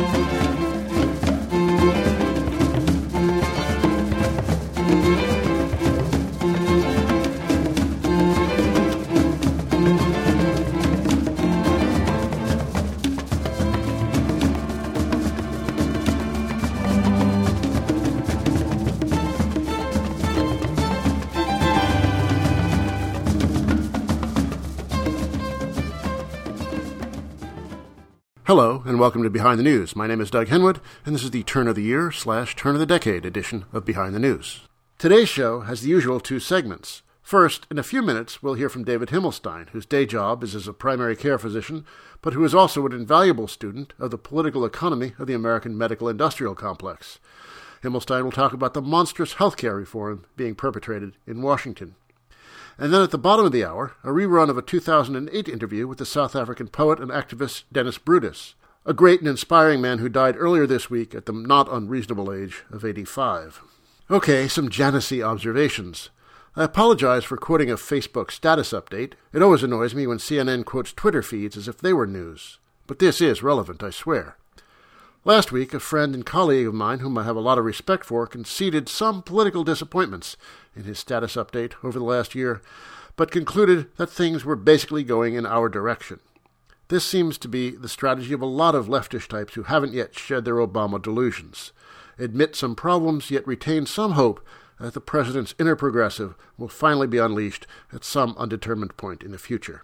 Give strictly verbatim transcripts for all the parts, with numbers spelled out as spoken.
Hello, and welcome to Behind the News. My name is Doug Henwood, and this is the Turn of the Year slash Turn of the Decade edition of Behind the News. Today's show has the usual two segments. First, in a few minutes, we'll hear from David Himmelstein, whose day job is as a primary care physician, but who is also an invaluable student of the political economy of the American medical industrial complex. Himmelstein will talk about the monstrous healthcare reform being perpetrated in Washington. And then at the bottom of the hour, a rerun of a two thousand eight interview with the South African poet and activist Dennis Brutus, a great and inspiring man who died earlier this week at the not unreasonable age of eighty-five. Okay, some Janisy observations. I apologize for quoting a Facebook status update. It always annoys me when C N N quotes Twitter feeds as if they were news. But this is relevant, I swear. Last week, a friend and colleague of mine, whom I have a lot of respect for, conceded some political disappointments in his status update over the last year, but concluded that things were basically going in our direction. This seems to be the strategy of a lot of leftish types who haven't yet shed their Obama delusions. Admit some problems, yet retain some hope that the president's inner progressive will finally be unleashed at some undetermined point in the future.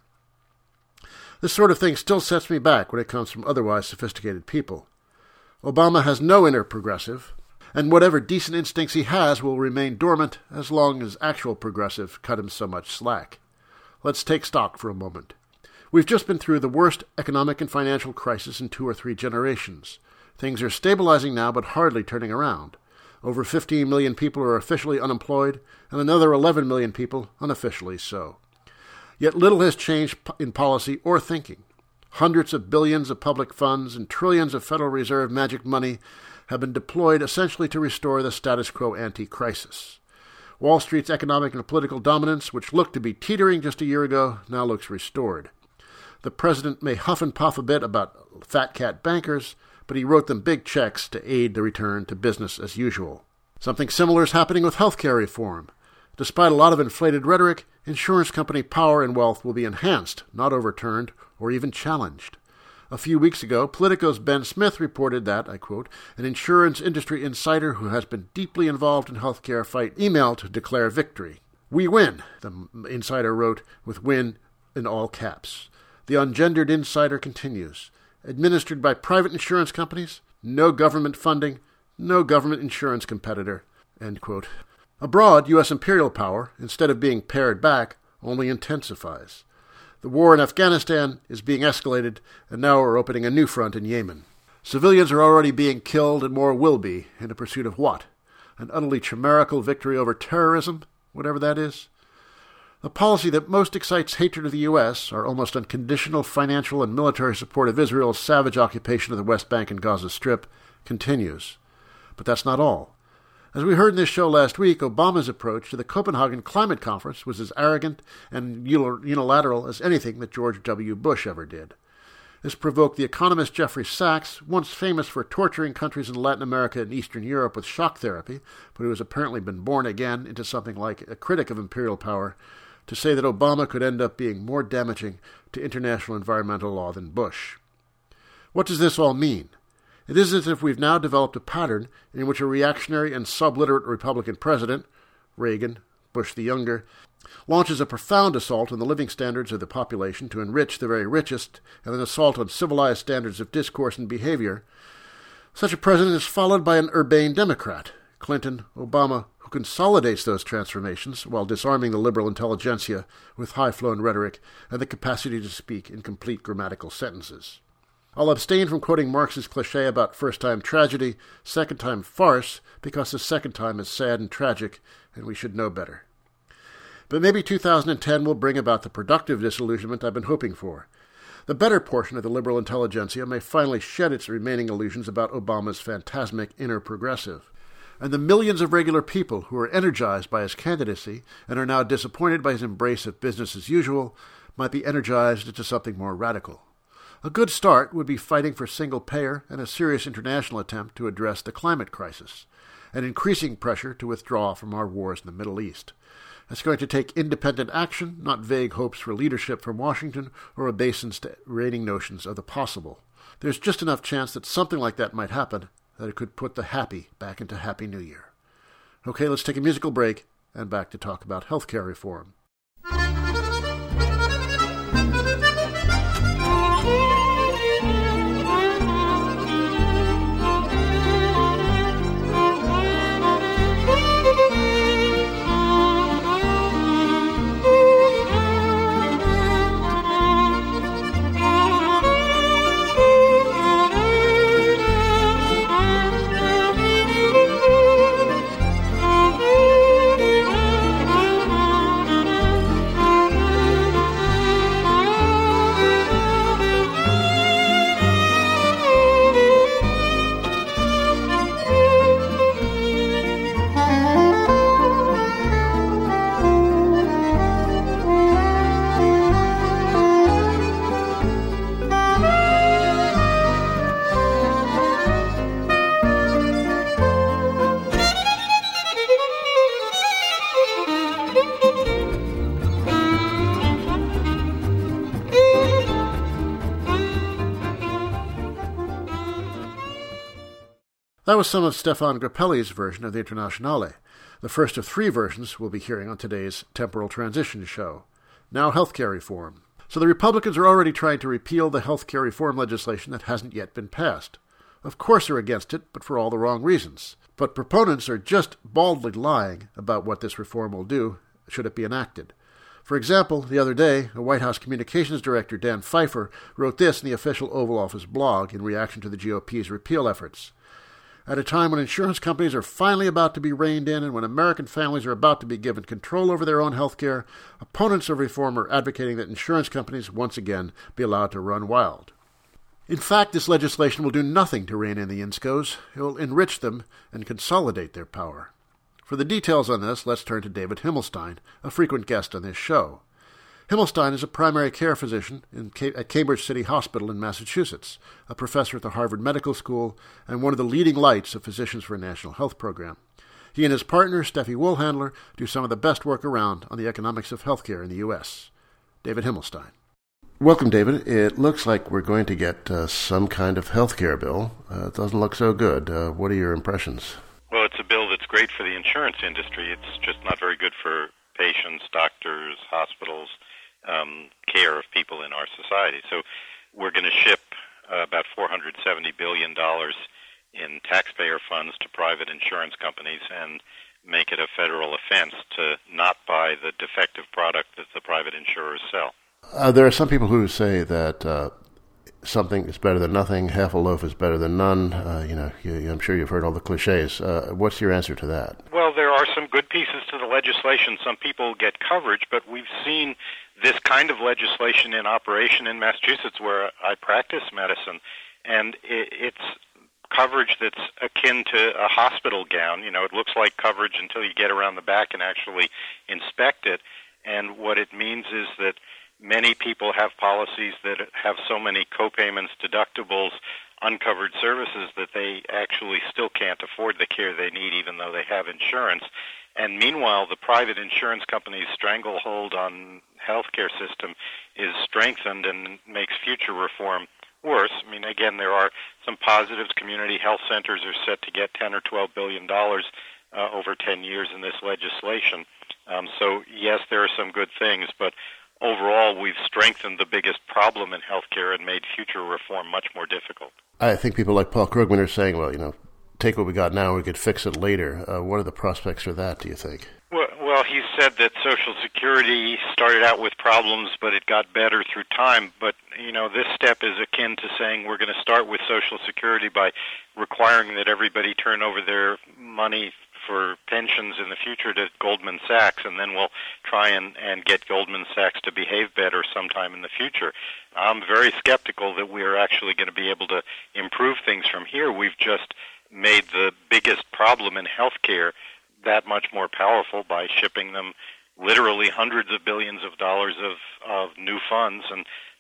This sort of thing still sets me back when it comes from otherwise sophisticated people. Obama has no inner progressive, and whatever decent instincts he has will remain dormant as long as actual progressive cut him so much slack. Let's take stock for a moment. We've just been through the worst economic and financial crisis in two or three generations. Things are stabilizing now, but hardly turning around. Over fifteen million people are officially unemployed, and another eleven million people unofficially so. Yet little has changed in policy or thinking. Hundreds of billions of public funds and trillions of Federal Reserve magic money have been deployed essentially to restore the status quo ante-crisis. Wall Street's economic and political dominance, which looked to be teetering just a year ago, now looks restored. The president may huff and puff a bit about fat cat bankers, but he wrote them big checks to aid the return to business as usual. Something similar is happening with healthcare reform. Despite a lot of inflated rhetoric, insurance company power and wealth will be enhanced, not overturned or even challenged. A few weeks ago, Politico's Ben Smith reported that, I quote, an insurance industry insider who has been deeply involved in healthcare fight emailed to declare victory. We win, the insider wrote, with win in all caps. The ungendered insider continues. Administered by private insurance companies, no government funding, no government insurance competitor, end quote. Abroad, U S imperial power, instead of being pared back, only intensifies. The war in Afghanistan is being escalated, and now we're opening a new front in Yemen. Civilians are already being killed, and more will be, in the pursuit of what? An utterly chimerical victory over terrorism, whatever that is? The policy that most excites hatred of the U S, our almost unconditional financial and military support of Israel's savage occupation of the West Bank and Gaza Strip, continues. But that's not all. As we heard in this show last week, Obama's approach to the Copenhagen Climate Conference was as arrogant and unilateral as anything that George W. Bush ever did. This provoked the economist Jeffrey Sachs, once famous for torturing countries in Latin America and Eastern Europe with shock therapy, but who has apparently been born again into something like a critic of imperial power, to say that Obama could end up being more damaging to international environmental law than Bush. What does this all mean? It is as if we've now developed a pattern in which a reactionary and subliterate Republican president, Reagan, Bush the Younger, launches a profound assault on the living standards of the population to enrich the very richest, and an assault on civilized standards of discourse and behavior. Such a president is followed by an urbane Democrat, Clinton, Obama, who consolidates those transformations while disarming the liberal intelligentsia with high-flown rhetoric and the capacity to speak in complete grammatical sentences. I'll abstain from quoting Marx's cliché about first-time tragedy, second-time farce, because the second time is sad and tragic, and we should know better. But maybe two thousand ten will bring about the productive disillusionment I've been hoping for. The better portion of the liberal intelligentsia may finally shed its remaining illusions about Obama's phantasmic inner progressive. And the millions of regular people who are energized by his candidacy and are now disappointed by his embrace of business as usual might be energized into something more radical. A good start would be fighting for single payer and a serious international attempt to address the climate crisis, and increasing pressure to withdraw from our wars in the Middle East. It's going to take independent action, not vague hopes for leadership from Washington or obeisance-rating notions of the possible. There's just enough chance that something like that might happen that it could put the happy back into Happy New Year. Okay, let's take a musical break and back to talk about healthcare reform. That was some of Stefan Grappelli's version of the Internationale, the first of three versions we'll be hearing on today's Temporal Transition show. Now healthcare reform. So the Republicans are already trying to repeal the healthcare reform legislation that hasn't yet been passed. Of course they're against it, but for all the wrong reasons. But proponents are just baldly lying about what this reform will do should it be enacted. For example, the other day, a White House Communications Director, Dan Pfeiffer, wrote this in the official Oval Office blog in reaction to the G O P's repeal efforts. At a time when insurance companies are finally about to be reined in and when American families are about to be given control over their own health care, opponents of reform are advocating that insurance companies once again be allowed to run wild. In fact, this legislation will do nothing to rein in the I N S C Os. It will enrich them and consolidate their power. For the details on this, let's turn to David Himmelstein, a frequent guest on this show. Himmelstein is a primary care physician in Cam- at Cambridge City Hospital in Massachusetts, a professor at the Harvard Medical School, and one of the leading lights of Physicians for a National Health Program. He and his partner, Steffi Wohlhandler, do some of the best work around on the economics of healthcare in the U S. David Himmelstein. Welcome, David. It looks like we're going to get uh, some kind of healthcare bill. Uh, it doesn't look so good. Uh, what are your impressions? Well, it's a bill that's great for the insurance industry. It's just not very good for patients, doctors, hospitals, Um, care of people in our society. So we're going to ship uh, about four hundred seventy billion dollars in taxpayer funds to private insurance companies and make it a federal offense to not buy the defective product that the private insurers sell. Uh, there are some people who say that uh, something is better than nothing, half a loaf is better than none. Uh, you know, you, I'm sure you've heard all the cliches. Uh, what's your answer to that? Well, there are some good pieces to the legislation. Some people get coverage, but we've seen this kind of legislation in operation in Massachusetts where I practice medicine, and it, it's coverage that's akin to a hospital gown. You know, it looks like coverage until you get around the back and actually inspect it, and what it means is that many people have policies that have so many copayments, deductibles, uncovered services that they actually still can't afford the care they need even though they have insurance. And meanwhile, the private insurance companies' stranglehold on healthcare system is strengthened and makes future reform worse. I mean, again, there are some positives. Community health centers are set to get ten or twelve billion dollars uh, over ten years in this legislation. Um, so yes, there are some good things, but overall, we've strengthened the biggest problem in healthcare and made future reform much more difficult. I think people like Paul Krugman are saying, well, you know, take what we got now, we could fix it later. Uh, what are the prospects for that, do you think? Well, well, he said that Social Security started out with problems, but it got better through time. But, you know, this step is akin to saying we're going to start with Social Security by requiring that everybody turn over their money for pensions in the future to Goldman Sachs, and then we'll try and, and get Goldman Sachs to behave better sometime in the future. I'm very skeptical that we're actually going to be able to improve things from here. We've just made the biggest problem in healthcare that much more powerful by shipping them literally hundreds of billions of dollars of, of new funds, and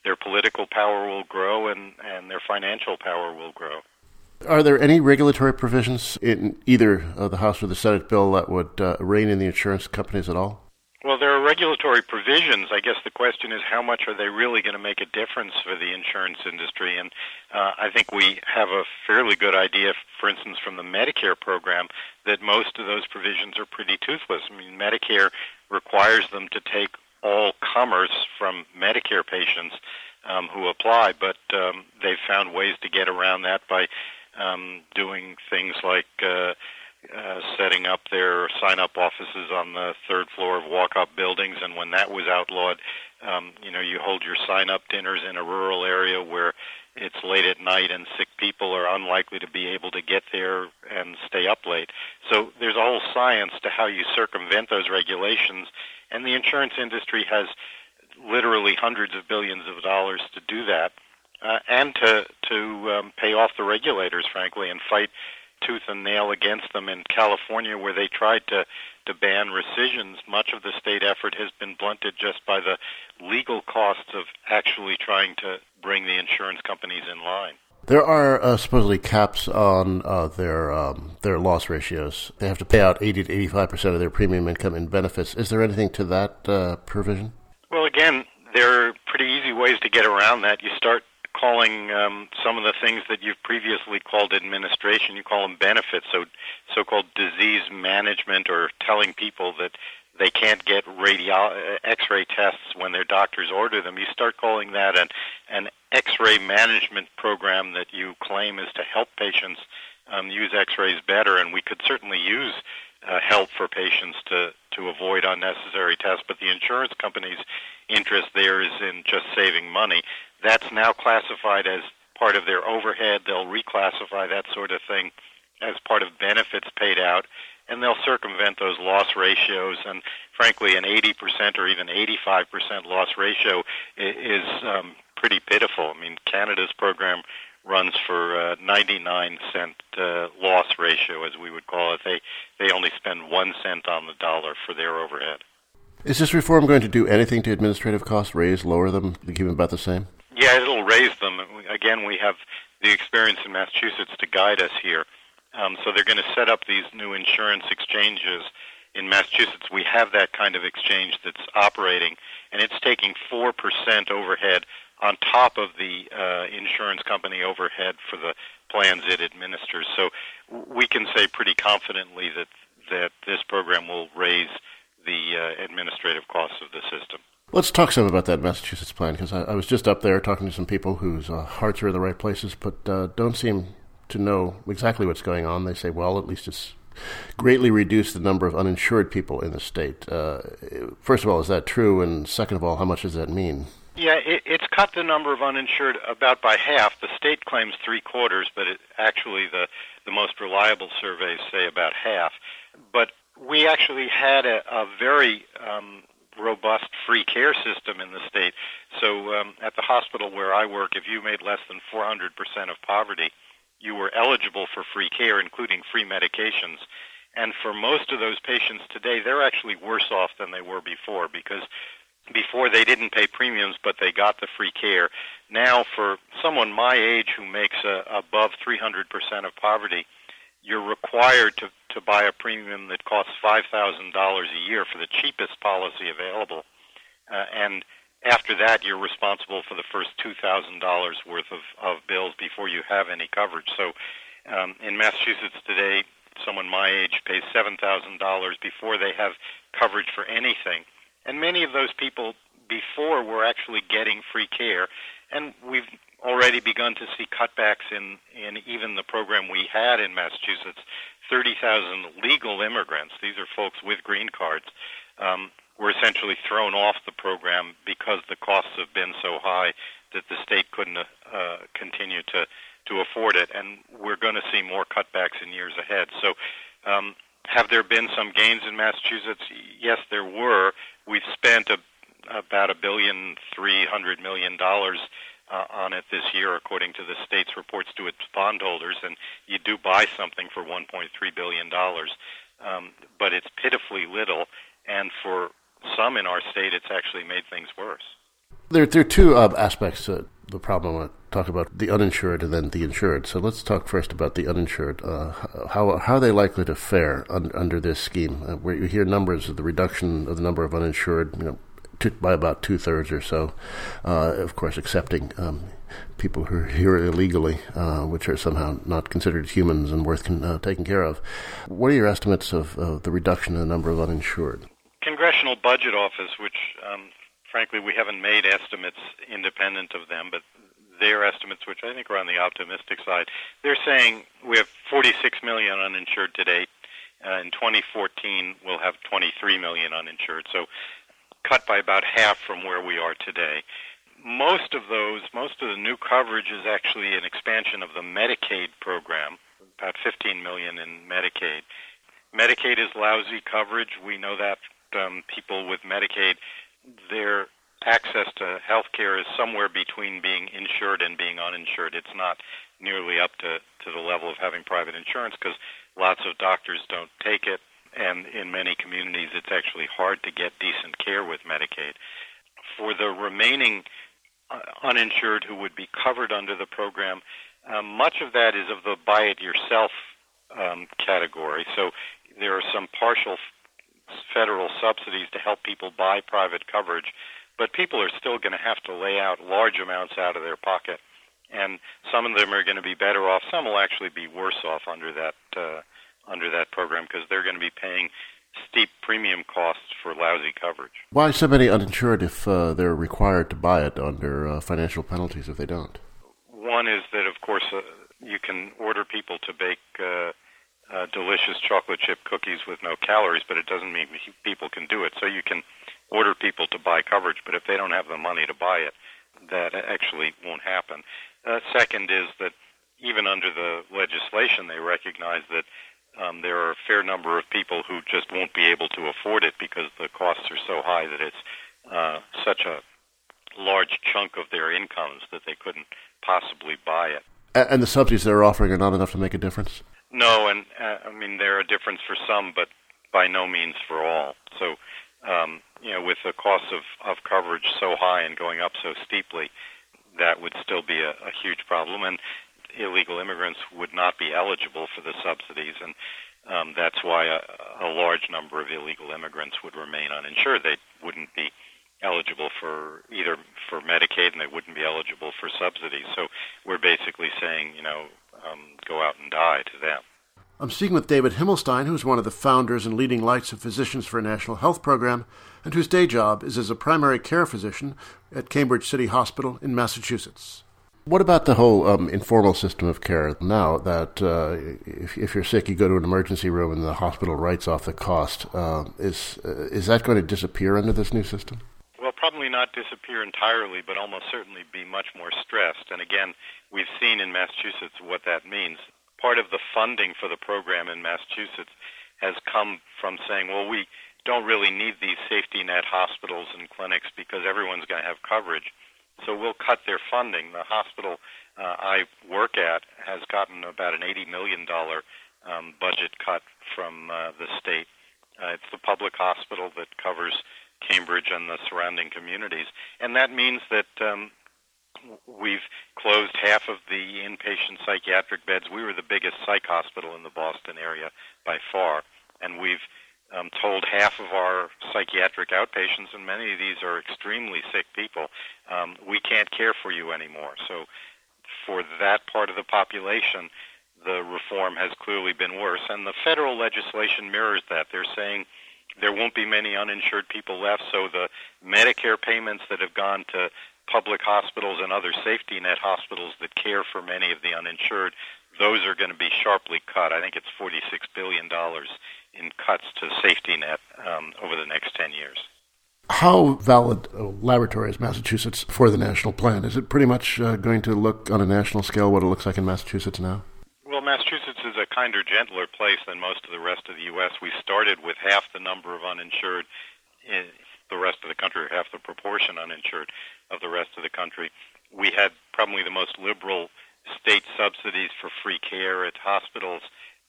their political power will grow and, and their financial power will grow. Are there any regulatory provisions in either uh, the House or the Senate bill that would uh, rein in the insurance companies at all? Well, there are regulatory provisions. I guess the question is how much are they really going to make a difference for the insurance industry? And uh, I think we have a fairly good idea, for instance, from the Medicare program, that most of those provisions are pretty toothless. I mean, Medicare requires them to take all comers from Medicare patients um, who apply, but um, they've found ways to get around that by um, doing things like uh, Uh, setting up their sign-up offices on the third floor of walk-up buildings, and when that was outlawed, um, you know, you hold your sign-up dinners in a rural area where it's late at night and sick people are unlikely to be able to get there and stay up late. So there's a whole science to how you circumvent those regulations, and the insurance industry has literally hundreds of billions of dollars to do that, uh, and to, to um, pay off the regulators, frankly, and fight tooth and nail against them. In California, where they tried to, to ban rescissions, much of the state effort has been blunted just by the legal costs of actually trying to bring the insurance companies in line. There are uh, supposedly caps on uh, their um, their loss ratios. They have to pay out eighty to eighty-five percent of their premium income in benefits. Is there anything to that uh, provision? Well, again, there are pretty easy ways to get around that. You start calling um, some of the things that you've previously called administration, you call them benefits, so so-called disease management, or telling people that they can't get radio- X-ray tests when their doctors order them. You start calling that an, an X-ray management program that you claim is to help patients um, use X-rays better, and we could certainly use uh, help for patients to, to avoid unnecessary tests, but the insurance company's interest there is in just saving money. That's now classified as part of their overhead. They'll reclassify that sort of thing as part of benefits paid out, and they'll circumvent those loss ratios. And frankly, an eighty percent or even eighty-five percent loss ratio is um, pretty pitiful. I mean, Canada's program runs for uh, ninety-nine cent uh, loss ratio, as we would call it. They, they only spend one cent on the dollar for their overhead. Is this reform going to do anything to administrative costs, raise, lower them, keep them about the same? Yeah, it'll raise them. Again, we have the experience in Massachusetts to guide us here. Um, so they're going to set up these new insurance exchanges. In Massachusetts, we have that kind of exchange that's operating, and it's taking four percent overhead on top of the uh, insurance company overhead for the plans it administers. So we can say pretty confidently that, that this program will raise the uh, administrative costs of the system. Let's talk some about that Massachusetts plan, because I, I was just up there talking to some people whose uh, hearts are in the right places, but uh, don't seem to know exactly what's going on. They say, well, at least it's greatly reduced the number of uninsured people in the state. Uh, first of all, is that true? And second of all, how much does that mean? Yeah, it, it's cut the number of uninsured about by half. The state claims three quarters, but it, actually the, the most reliable surveys say about half. But we actually had a, a very um, robust free care system in the state. So um, at the hospital where I work, if you made less than four hundred percent of poverty, you were eligible for free care, including free medications. And for most of those patients today, they're actually worse off than they were before, because before they didn't pay premiums, but they got the free care. Now for someone my age who makes uh, above three hundred percent of poverty, you're required to, to buy a premium that costs five thousand dollars a year for the cheapest policy available. Uh, and after that, you're responsible for the first two thousand dollars worth of, of bills before you have any coverage. So um, in Massachusetts today, someone my age pays seven thousand dollars before they have coverage for anything. And many of those people before were actually getting free care. And we've already begun to see cutbacks in, in even the program we had in Massachusetts. thirty thousand legal immigrants, these are folks with green cards, um, were essentially thrown off the program because the costs have been so high that the state couldn't uh, continue to, to afford it. And we're going to see more cutbacks in years ahead. So um, have there been some gains in Massachusetts? Yes, there were. We've spent a, about a billion, three hundred million dollars Uh, on it this year, according to the state's reports to its bondholders, and you do buy something for one point three billion dollars, um, but it's pitifully little, and for some in our state, it's actually made things worse. There, there are two uh, aspects to the problem. I want to talk about the uninsured and then the insured. So let's talk first about the uninsured. Uh, how, how are they likely to fare un, under this scheme? Uh, where you hear numbers of the reduction of the number of uninsured, you know, to, by about two-thirds or so, uh, of course, accepting um, people who are here illegally, uh, which are somehow not considered humans and worth con- uh, taking care of. What are your estimates of uh, the reduction in the number of uninsured? Congressional Budget Office, which, um, frankly, we haven't made estimates independent of them, but their estimates, which I think are on the optimistic side, they're saying we have forty-six million uninsured today. Uh, in twenty fourteen, we'll have twenty-three million uninsured. So cut by about half from where we are today. Most of those, most of the new coverage is actually an expansion of the Medicaid program, about fifteen million in Medicaid. Medicaid is lousy coverage. We know that um, people with Medicaid, their access to health care is somewhere between being insured and being uninsured. It's not nearly up to, to the level of having private insurance because lots of doctors don't take it. And in many communities, it's actually hard to get decent care with Medicaid. For the remaining uh, uninsured who would be covered under the program, uh, much of that is of the buy-it-yourself um, category. So there are some partial f- federal subsidies to help people buy private coverage, but people are still going to have to lay out large amounts out of their pocket. And some of them are going to be better off. Some will actually be worse off under that uh, under that program because they're going to be paying steep premium costs for lousy coverage. Why so many uninsured if uh, they're required to buy it under uh, financial penalties if they don't? One is that, of course, uh, you can order people to bake uh, uh, delicious chocolate chip cookies with no calories, but it doesn't mean people can do it. So you can order people to buy coverage, but if they don't have the money to buy it, that actually won't happen. Uh, second is that even under the legislation, they recognize that Um, there are a fair number of people who just won't be able to afford it because the costs are so high that it's uh, such a large chunk of their incomes that they couldn't possibly buy it. And the subsidies they're offering are not enough to make a difference? No, and uh, I mean, they're a difference for some, but by no means for all. So, um, you know, with the cost of, of coverage so high and going up so steeply, that would still be a, a huge problem. And illegal immigrants would not be eligible for the subsidies, and um, that's why a, a large number of illegal immigrants would remain uninsured. They wouldn't be eligible for either for Medicaid, and they wouldn't be eligible for subsidies. So we're basically saying, you know, um, go out and die to them. I'm speaking with David Himmelstein, who's one of the founders and leading lights of Physicians for a National Health Program, and whose day job is as a primary care physician at Cambridge City Hospital in Massachusetts. What about the whole um, informal system of care now that uh, if, if you're sick, you go to an emergency room and the hospital writes off the cost? Uh, is uh, is that going to disappear under this new system? Well, probably not disappear entirely, but almost certainly be much more stressed. And again, we've seen in Massachusetts what that means. Part of the funding for the program in Massachusetts has come from saying, well, we don't really need these safety net hospitals and clinics because everyone's going to have coverage. So we'll cut their funding. The hospital uh, I work at has gotten about an eighty million dollars um, budget cut from uh, the state. Uh, it's the public hospital that covers Cambridge and the surrounding communities. And that means that um, we've closed half of the inpatient psychiatric beds. We were the biggest psych hospital in the Boston area by far. And we've Um, told half of our psychiatric outpatients, and many of these are extremely sick people, um, we can't care for you anymore. So for that part of the population, the reform has clearly been worse. And the federal legislation mirrors that. They're saying there won't be many uninsured people left, so the Medicare payments that have gone to public hospitals and other safety net hospitals that care for many of the uninsured, those are going to be sharply cut. I think it's forty-six billion dollars in cuts to safety net um, over the next ten years. How valid a laboratory is Massachusetts for the national plan? Is it pretty much uh, going to look on a national scale what it looks like in Massachusetts now? Well, Massachusetts is a kinder, gentler place than most of the rest of the U S. We started with half the number of uninsured in the rest of the country, or half the proportion uninsured of the rest of the country. We had probably the most liberal state subsidies for free care at hospitals,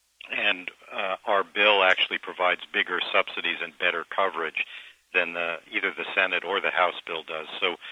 and uh, our bill actually provides bigger subsidies and better coverage than the, either the Senate or the House bill does. So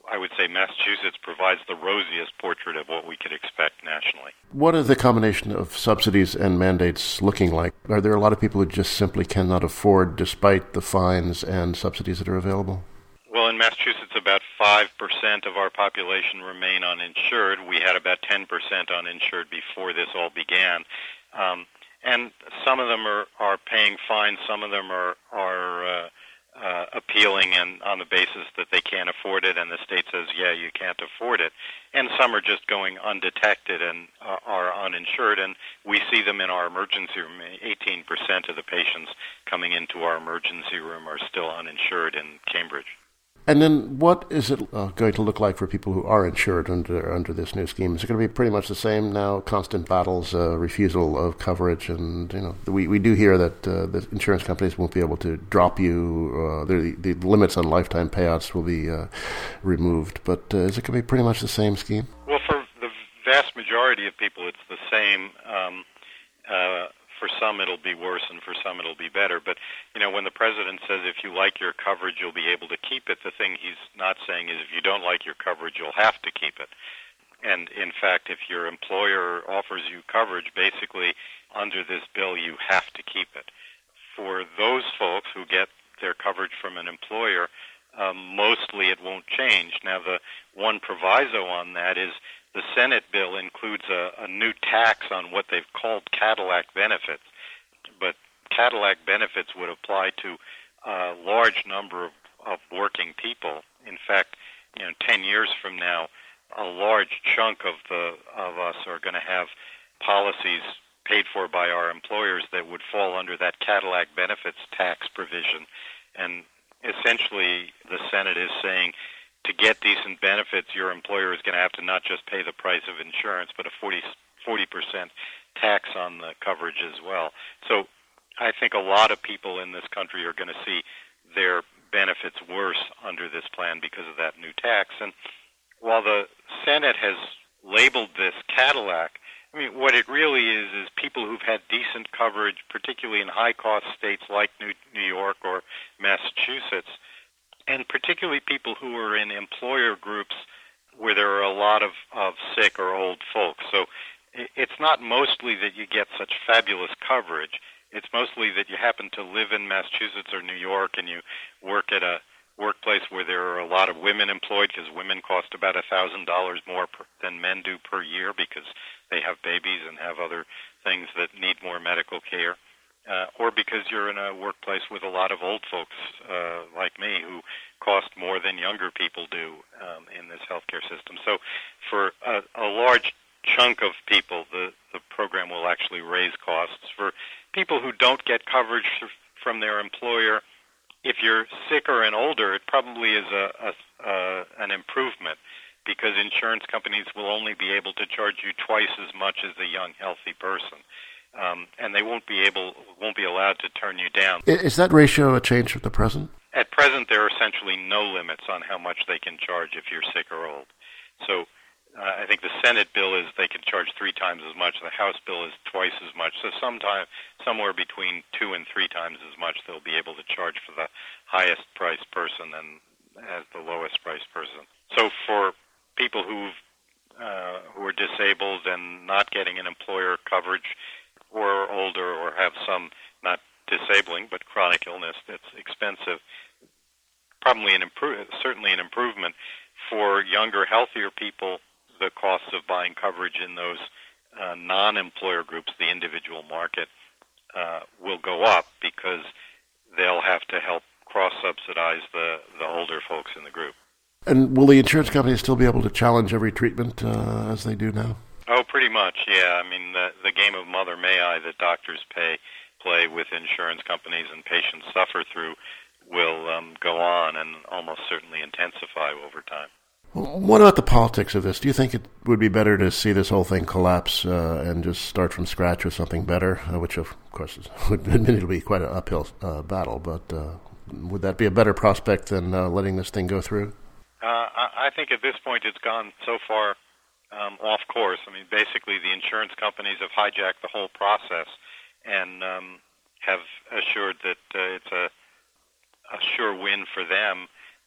I would say Massachusetts provides the rosiest portrait of what we could expect nationally. What is the combination of subsidies and mandates looking like? Are there a lot of people who just simply cannot afford despite the fines and subsidies that are available? Well, in Massachusetts, about five percent of our population remain uninsured. We had about ten percent uninsured before this all began. Um, and some of them are, are paying fines. Some of them are, are uh, uh, appealing and on the basis that they can't afford it, and the state says, yeah, you can't afford it. And some are just going undetected and uh, are uninsured, and we see them in our emergency room. eighteen percent of the patients coming into our emergency room are still uninsured in Cambridge. And then what is it uh, going to look like for people who are insured under under this new scheme? Is it going to be pretty much the same now, constant battles, uh, refusal of coverage? And, you know, we, we do hear that uh, the insurance companies won't be able to drop you. Uh, the, the limits on lifetime payouts will be uh, removed. But uh, is it going to be pretty much the same scheme? Well, for the vast majority of people, it's the same. Um, uh, For some, it'll be worse, and for some, it'll be better. But, you know, when the president says if you like your coverage, you'll be able to keep it, the thing he's not saying is if you don't like your coverage, you'll have to keep it. And, in fact, if your employer offers you coverage, basically, under this bill, you have to keep it. For those folks who get their coverage from an employer, um, mostly it won't change. Now, the one proviso on that is the Senate bill includes a, a new tax on what they've called Cadillac benefits, but Cadillac benefits would apply to a large number of, of working people. In fact, you know, ten years from now, a large chunk of the of us are going to have policies paid for by our employers that would fall under that Cadillac benefits tax provision. And essentially, the Senate is saying, to get decent benefits, your employer is going to have to not just pay the price of insurance, but a forty percent tax on the coverage as well. So I think a lot of people in this country are going to see their benefits worse under this plan because of that new tax. And while the Senate has labeled this Cadillac, I mean, what it really is is people who've had decent coverage, particularly in high-cost states like New, New York or Massachusetts, and particularly people who are in employer groups where there are a lot of, of sick or old folks. So it's not mostly that you get such fabulous coverage. It's mostly that you happen to live in Massachusetts or New York and you work at a workplace where there are a lot of women employed, because women cost about one thousand dollars more per, than men do per year because they have babies and have other things that need more medical care. Uh, or because you're in a workplace with a lot of old folks uh, like me who cost more than younger people do um, in this healthcare system. So for a, a large chunk of people, the, the program will actually raise costs. For people who don't get coverage from their employer, if you're sicker and older, it probably is a, a, a, an improvement, because insurance companies will only be able to charge you twice as much as a young, healthy person. Um, and they won't be able, won't be allowed to turn you down. Is that ratio a change from the present? At present, there are essentially no limits on how much they can charge if you're sick or old. So uh, I think the Senate bill is they can charge three times as much. The House bill is twice as much. So sometime, somewhere between two and three times as much they'll be able to charge for the highest priced person and as the lowest priced person. So for people who've, uh, who are disabled and not getting an employer coverage, or older, or have some, not disabling, but chronic illness that's expensive, probably an improve, certainly an improvement. For younger, healthier people, the costs of buying coverage in those uh, non-employer groups, the individual market, uh, will go up because they'll have to help cross-subsidize the, the older folks in the group. And will the insurance companies still be able to challenge every treatment uh, as they do now? Oh, pretty much, yeah. I mean, the, the game of Mother May I that doctors pay, play with insurance companies and patients suffer through will um, go on and almost certainly intensify over time. What about the politics of this? Do you think it would be better to see this whole thing collapse uh, and just start from scratch with something better, uh, which, of course, is, would admittedly be quite an uphill uh, battle, but uh, would that be a better prospect than uh, letting this thing go through? Uh, I, I think at this point it's gone so far Um, off course. I mean, basically the insurance companies have hijacked the whole process and um, have assured that uh, it's a, a sure win for them.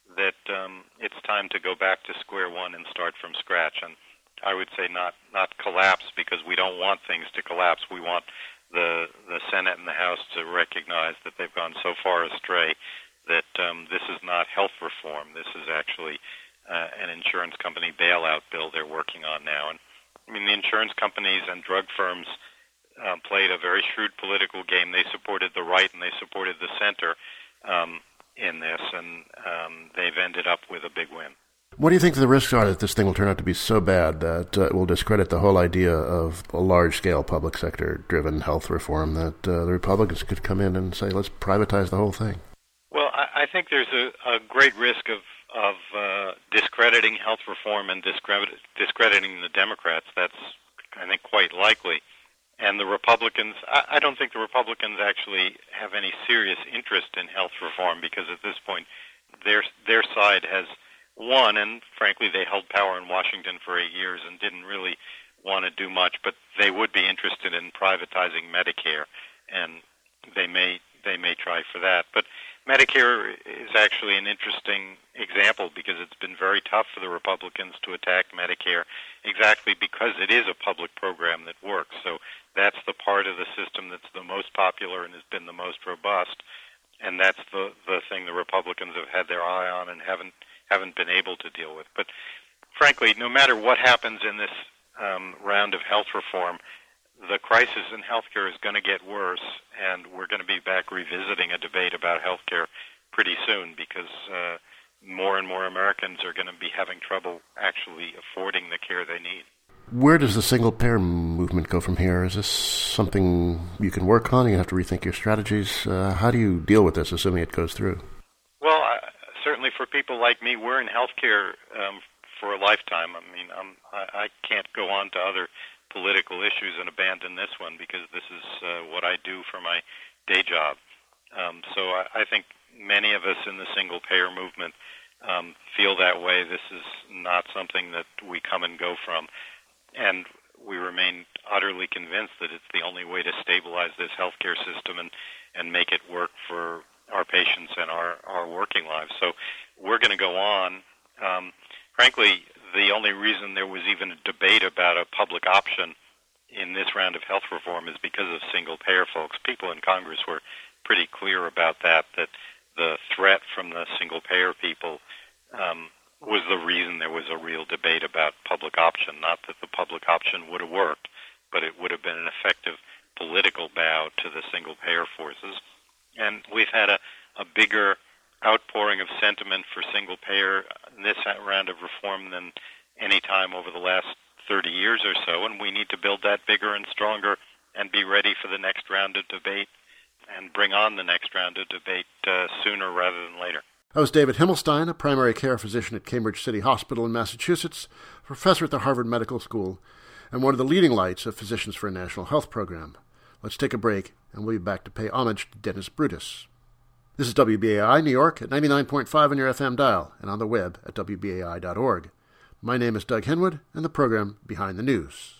that um, it's time to go back to square one and start from scratch. And I would say not, not collapse, because we don't want things to collapse. We want the the Senate and the House to recognize that they've gone so far astray that um, this is not health reform. This is actually uh, an insurance company bailout bill they're working on now. And I mean, the insurance companies and drug firms uh, played a very shrewd political game. They supported the right and they supported the center um, in this, and um, they've ended up with a big win. What do you think the risks are that this thing will turn out to be so bad that uh, it will discredit the whole idea of a large-scale public sector-driven health reform, that uh, the Republicans could come in and say, let's privatize the whole thing? Well, I, I think there's a, a great risk of, of uh, discrediting health reform and discredit, discrediting the Democrats. That's, I think, quite likely. And the Republicans, I, I don't think the Republicans actually have any serious interest in health reform, because at this point their their side has won, and frankly they held power in Washington for eight years and didn't really want to do much, but they would be interested in privatizing Medicare, and they may they may try for that. But Medicare is actually an interesting example, because it's been very tough for the Republicans to attack Medicare, exactly because it is a public program that works. So that's the part of the system that's the most popular and has been the most robust, and that's the the thing the Republicans have had their eye on and haven't haven't been able to deal with. But frankly, no matter what happens in this um, round of health reform, the crisis in healthcare is going to get worse, and we're going to be back revisiting a debate about healthcare pretty soon, because uh, more and more Americans are going to be having trouble actually affording the care they need. Where does the single-payer movement go from here? Is this something you can work on? You have to rethink your strategies. Uh, how do you deal with this, assuming it goes through? Well, uh, certainly for people like me, we're in healthcare um, for a lifetime. I mean, I'm, I, I can't go on to other political issues and abandon this one, because this is uh, what I do for my day job. Um, so I, I think many of us in the single-payer movement um, feel that way. This is not something that we come and go from. And we remain utterly convinced that it's the only way to stabilize this healthcare system and, and make it work for our patients and our, our working lives. So we're going to go on. Um, frankly, the only reason there was even a debate about a public option in this round of health reform is because of single-payer folks. People in Congress were pretty clear about that, that the threat from the single-payer people um, was the reason there was a real debate about public option. Not that the public option would have worked, but it would have been an effective political bow to the single-payer forces. And we've had a, a bigger outpouring of sentiment for single-payer in this round of reform than any time over the last thirty years or so, and we need to build that bigger and stronger and be ready for the next round of debate and bring on the next round of debate uh, sooner rather than later. That was David Himmelstein, a primary care physician at Cambridge City Hospital in Massachusetts, professor at the Harvard Medical School, and one of the leading lights of Physicians for a National Health Program. Let's take a break, and we'll be back to pay homage to Dennis Brutus. This is W B A I New York at ninety-nine point five on your F M dial and on the web at W B A I dot org. My name is Doug Henwood, and the program Behind the News.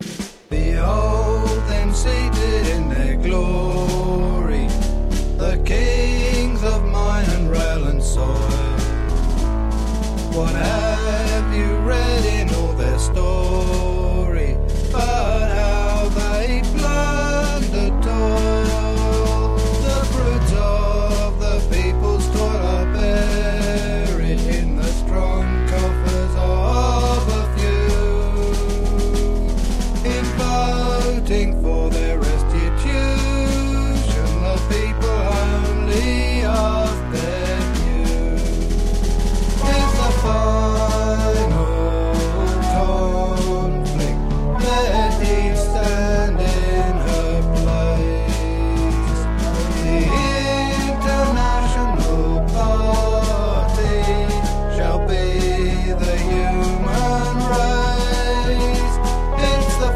Behold them seated in their glory, the kings of mine and rail and soil. What have you read in all their story, but how they plundered toil? The fruits of the people's toil are buried in the strong coffers of a few. In voting for their restitution, the people only ask their due. Is the final conflict, let each stand in her place. The International Party shall be the human race. It's the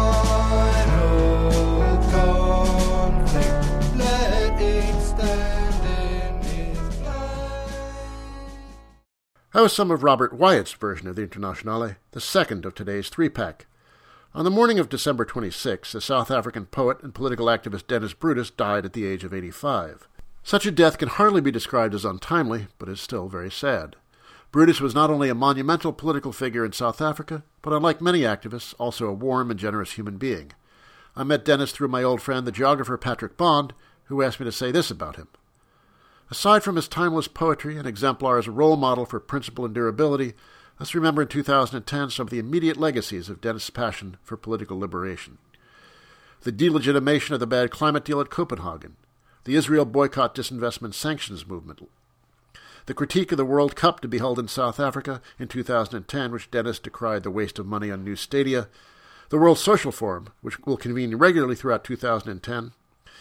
final conflict, let each stand in his place. That was some of Robert Wyatt's version of the Internationale, the second of today's three-pack. On the morning of December twenty-sixth, the South African poet and political activist Dennis Brutus died at the age of eighty-five. Such a death can hardly be described as untimely, but is still very sad. Brutus was not only a monumental political figure in South Africa, but unlike many activists, also a warm and generous human being. I met Dennis through my old friend, the geographer Patrick Bond, who asked me to say this about him. Aside from his timeless poetry and exemplar as a role model for principle and durability, let's remember in two thousand ten some of the immediate legacies of Dennis' passion for political liberation. The delegitimation of the bad climate deal at Copenhagen, the Israel boycott, disinvestment, sanctions movement, the critique of the World Cup to be held in South Africa in two thousand ten, which Dennis decried the waste of money on new stadia, the World Social Forum, which will convene regularly throughout two thousand ten,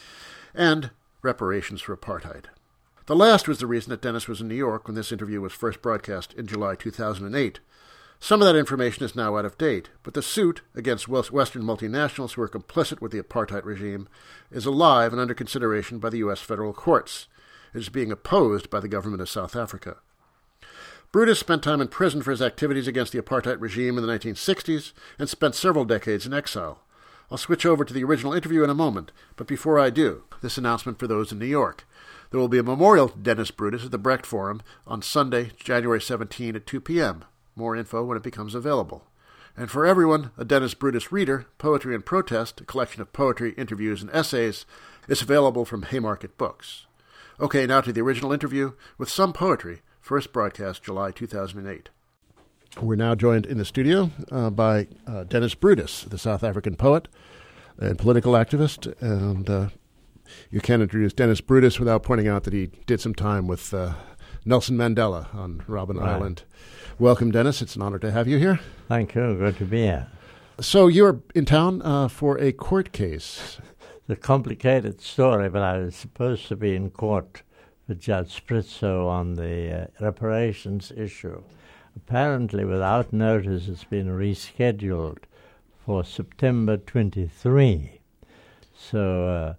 and reparations for apartheid. The last was the reason that Dennis was in New York when this interview was first broadcast in July two thousand eight. Some of that information is now out of date, but the suit against Western multinationals who are complicit with the apartheid regime is alive and under consideration by the U S federal courts. It is being opposed by the government of South Africa. Brutus spent time in prison for his activities against the apartheid regime in the nineteen sixties and spent several decades in exile. I'll switch over to the original interview in a moment, but before I do, this announcement for those in New York. There will be a memorial to Dennis Brutus at the Brecht Forum on Sunday, January seventeenth at two p.m. More info when it becomes available. And for everyone, a Dennis Brutus reader, Poetry and Protest, a collection of poetry, interviews, and essays, is available from Haymarket Books. Okay, now to the original interview with some poetry, first broadcast July two thousand eight. We're now joined in the studio uh, by uh, Dennis Brutus, the South African poet and political activist. And uh, you can't introduce Dennis Brutus without pointing out that he did some time with uh, Nelson Mandela on Robben right. Island. Welcome, Dennis. It's an honor to have you here. Thank you. Good to be here. So you're in town uh, for a court case. It's a complicated story, but I was supposed to be in court with Judge Spritzo on the uh, reparations issue. Apparently, without notice, it's been rescheduled for September twenty-third. So, uh,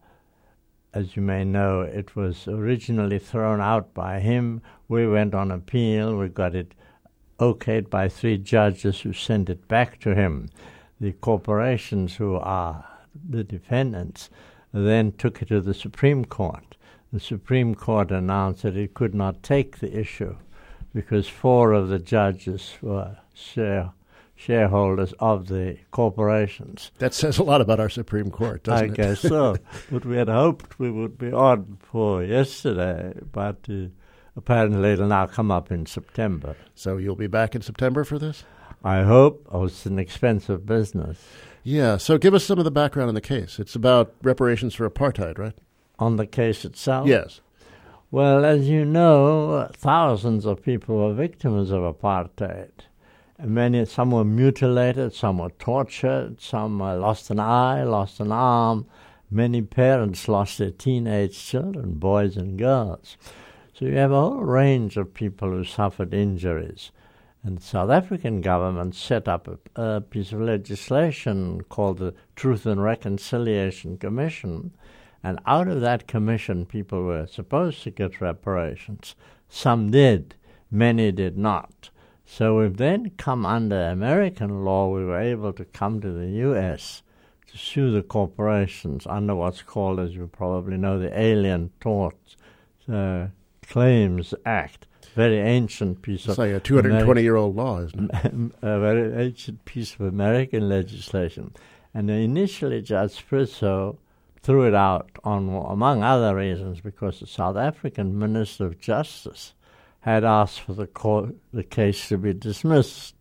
as you may know, it was originally thrown out by him. We went on appeal. We got it okayed by three judges who sent it back to him. The corporations who are the defendants then took it to the Supreme Court. The Supreme Court announced that it could not take the issue because four of the judges were share, shareholders of the corporations. That says a lot about our Supreme Court, doesn't I it? I guess so. But we had hoped we would be on for yesterday, but uh, apparently it'll now come up in September. So you'll be back in September for this? I hope. Oh, it's an expensive business. Yeah, so give us some of the background on the case. It's about reparations for apartheid, right? On the case itself? Yes. Well, as you know, thousands of people were victims of apartheid. Many, some were mutilated, some were tortured, some uh, lost an eye, lost an arm. Many parents lost their teenage children, boys and girls. So you have a whole range of people who suffered injuries. And the South African government set up a, a piece of legislation called the Truth and Reconciliation Commission. And out of that commission, people were supposed to get reparations. Some did, many did not. So we've then come under American law, we were able to come to the U S to sue the corporations under what's called, as you probably know, the Alien Tort uh, Claims Act. Very ancient piece it's of... It's like a two hundred twenty-year-old law, isn't it? A very ancient piece of American legislation. And initially, Judge Spritzo threw it out, on, among other reasons, because the South African Minister of Justice had asked for the court, the case to be dismissed.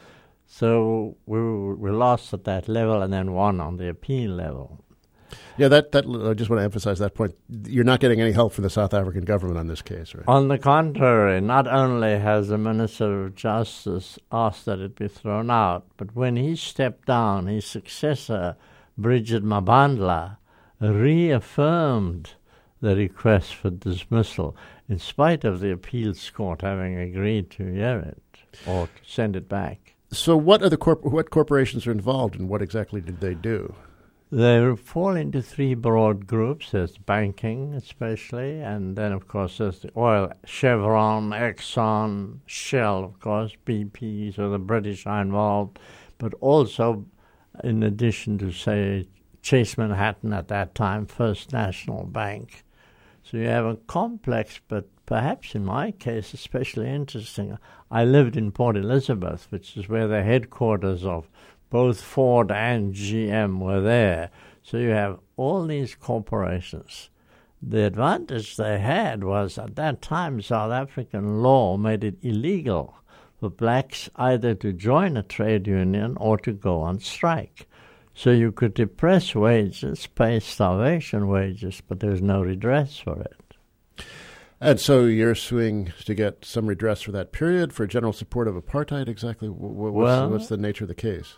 So we, we lost at that level and then won on the appeal level. Yeah, that, that I just want to emphasize that point. You're not getting any help from the South African government on this case, right? On the contrary, not only has the Minister of Justice asked that it be thrown out, but when he stepped down, his successor, Bridget Mabandla, reaffirmed the request for dismissal, in spite of the appeals court having agreed to hear it or to send it back. So what are the corp- what corporations are involved and what exactly did they do? They fall into three broad groups. There's banking, especially, and then, of course, there's the oil, Chevron, Exxon, Shell, of course, B P, so the British are involved, but also, in addition to, say, Chase Manhattan at that time, First National Bank. So you have a complex, but perhaps in my case, especially interesting. I lived in Port Elizabeth, which is where the headquarters of both Ford and G M were there. So you have all these corporations. The advantage they had was at that time South African law made it illegal for blacks either to join a trade union or to go on strike. So you could depress wages, pay starvation wages, but there was no redress for it. And so you're suing to get some redress for that period, for general support of apartheid? Exactly. What's, well, what's the nature of the case?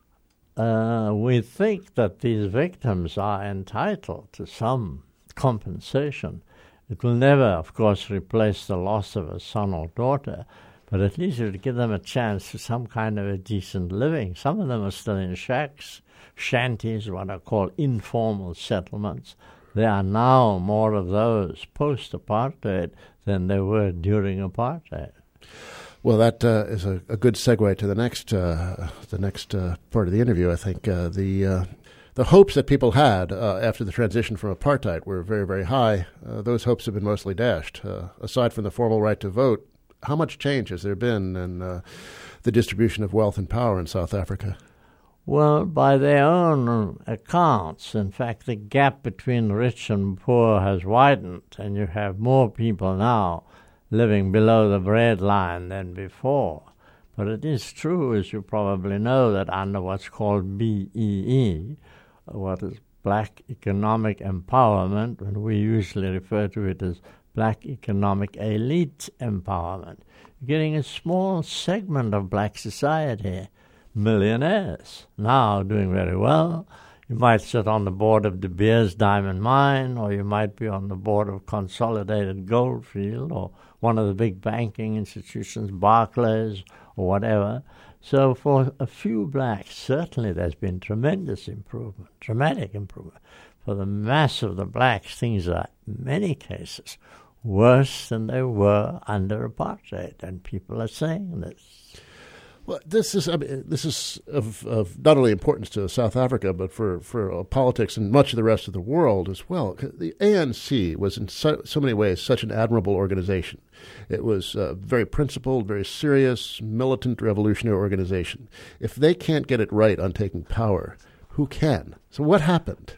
Uh, we think that these victims are entitled to some compensation. It will never, of course, replace the loss of a son or daughter, but at least it would give them a chance to some kind of a decent living. Some of them are still in shacks, shanties, what are called informal settlements. There are now more of those post-apartheid than there were during apartheid. Well, that uh, is a, a good segue to the next uh, the next uh, part of the interview. I think uh, the uh, the hopes that people had uh, after the transition from apartheid were very, very high. Uh, those hopes have been mostly dashed. Uh, aside from the formal right to vote, how much change has there been in uh, the distribution of wealth and power in South Africa? Well, by their own accounts, in fact, the gap between rich and poor has widened, and you have more people now living below the breadline than before. But it is true, as you probably know, that under what's called B E E, what is Black Economic Empowerment, and we usually refer to it as Black Economic Elite Empowerment, you're getting a small segment of black society, millionaires, now doing very well. You might sit on the board of De Beers Diamond Mine, or you might be on the board of Consolidated Goldfield, or one of the big banking institutions, Barclays, or whatever. So for a few blacks, certainly there's been tremendous improvement, dramatic improvement. For the mass of the blacks, things are, in many cases, worse than they were under apartheid, and people are saying this. Well, this is I mean, this is of, of not only importance to South Africa, but for, for uh, politics and much of the rest of the world as well. The A N C was in so, so many ways such an admirable organization. It was a very principled, very serious, militant revolutionary organization. If they can't get it right on taking power, who can? So what happened?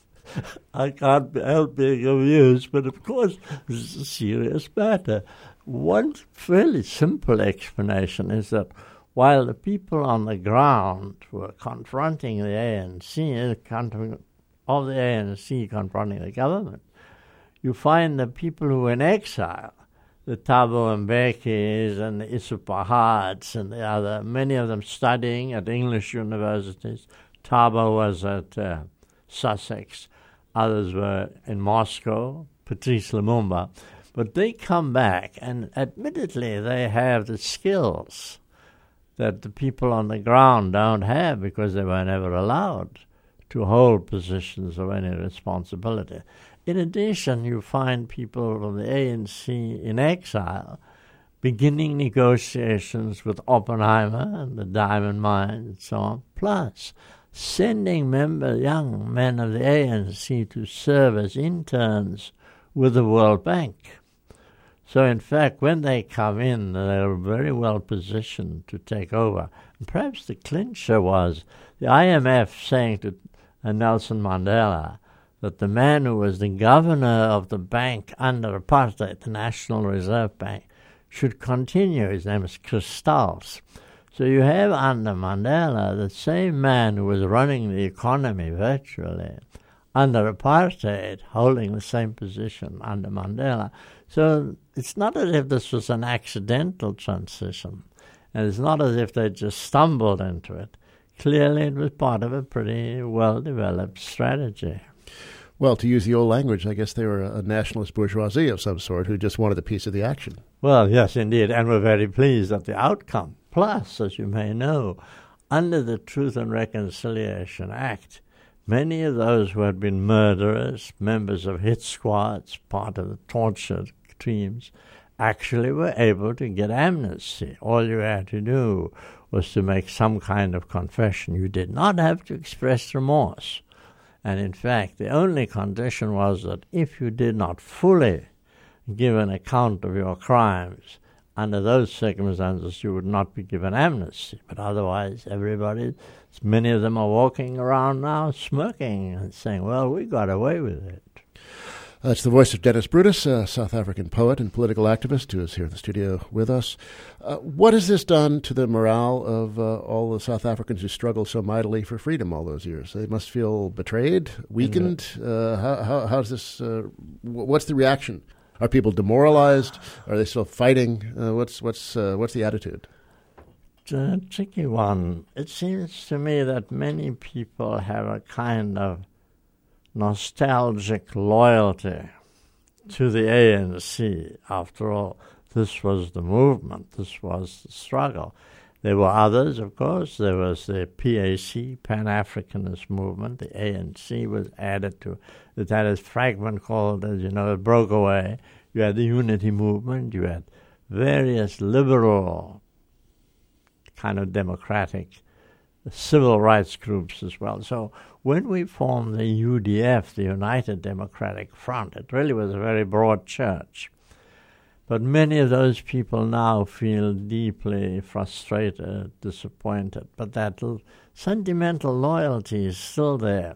I can't help being amused, but of course this is a serious matter. One fairly simple explanation is that while the people on the ground were confronting the A N C, of the A N C confronting the government, you find the people who were in exile, the Thabo Mbekis and the Isupahards and the other, many of them studying at English universities. Thabo was at uh, Sussex, others were in Moscow, Patrice Lumumba, but they come back and admittedly they have the skills that the people on the ground don't have because they were never allowed to hold positions of any responsibility. In addition, you find people from the A N C in exile beginning negotiations with Oppenheimer and the diamond mine and so on, plus sending member, young men of the A N C to serve as interns with the World Bank. So, in fact, when they come in, they're very well positioned to take over. And perhaps the clincher was the I M F saying to uh, Nelson Mandela that the man who was the governor of the bank under apartheid, the National Reserve Bank, should continue. His name is Kristals. So you have under Mandela the same man who was running the economy virtually under apartheid, holding the same position under Mandela. So it's not as if this was an accidental transition, and it's not as if they just stumbled into it. Clearly it was part of a pretty well-developed strategy. Well, to use the old language, I guess they were a nationalist bourgeoisie of some sort who just wanted a piece of the action. Well, yes, indeed, and we're very pleased at the outcome. Plus, as you may know, under the Truth and Reconciliation Act, many of those who had been murderers, members of hit squads, part of the torture teams, actually were able to get amnesty. All you had to do was to make some kind of confession. You did not have to express remorse. And in fact, the only condition was that if you did not fully give an account of your crimes, under those circumstances you would not be given amnesty. But otherwise, everybody, many of them are walking around now smirking and saying, well, we got away with it. That's the voice of Dennis Brutus, a South African poet and political activist who is here in the studio with us. Uh, what has this done to the morale of uh, all the South Africans who struggled so mightily for freedom all those years? They must feel betrayed, weakened. Uh, how, how, how's this? Uh, what's the reaction? Are people demoralized? Are they still fighting? Uh, what's what's uh, what's the attitude? It's a tricky one. It seems to me that many people have a kind of nostalgic loyalty to the A N C. After all, this was the movement, this was the struggle. There were others, of course. There was the P A C, Pan-Africanist movement. The A N C was added to it. Had a fragment called, as you know, it broke away. You had the Unity movement. You had various liberal kind of democratic civil rights groups as well. So when we formed the U D F, the United Democratic Front, it really was a very broad church. But many of those people now feel deeply frustrated, disappointed, but that l- sentimental loyalty is still there.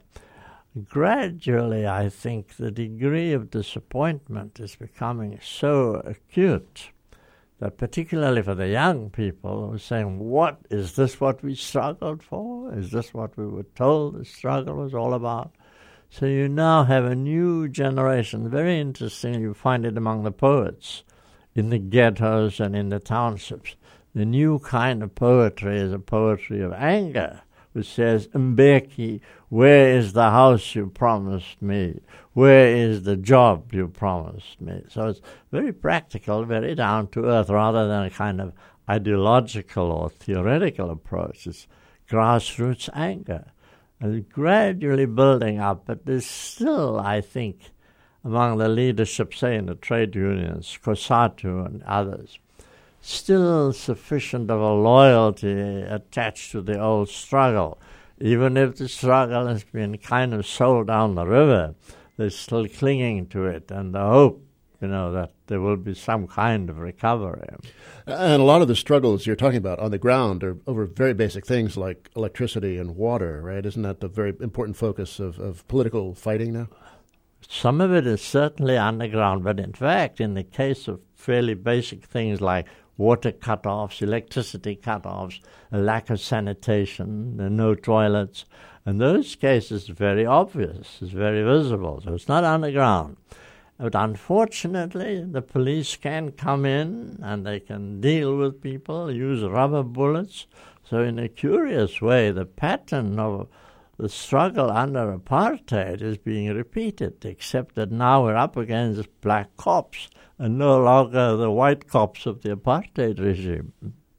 Gradually, I think the degree of disappointment is becoming so acute that particularly for the young people who are saying, what, is this what we struggled for? Is this what we were told the struggle was all about? So you now have a new generation. Very interesting, you find it among the poets in the ghettos and in the townships. The new kind of poetry is a poetry of anger, which says, Mbeki, where is the house you promised me? Where is the job you promised me? So it's very practical, very down to earth, rather than a kind of ideological or theoretical approach. It's grassroots anger. And it's gradually building up, but there's still, I think, among the leadership, say in the trade unions, COSATU and others, still sufficient of a loyalty attached to the old struggle. Even if the struggle has been kind of sold down the river, they're still clinging to it, and the hope, you know, that there will be some kind of recovery. And a lot of the struggles you're talking about on the ground are over very basic things like electricity and water, right? Isn't that the very important focus of, of political fighting now? Some of it is certainly underground, but in fact, in the case of fairly basic things like water cut-offs, electricity cut-offs, a lack of sanitation, no toilets, and those cases are very obvious, it's very visible, so it's not underground. But unfortunately, the police can come in and they can deal with people, use rubber bullets. So in a curious way, the pattern of the struggle under apartheid is being repeated, except that now we're up against black cops and no longer the white cops of the apartheid regime.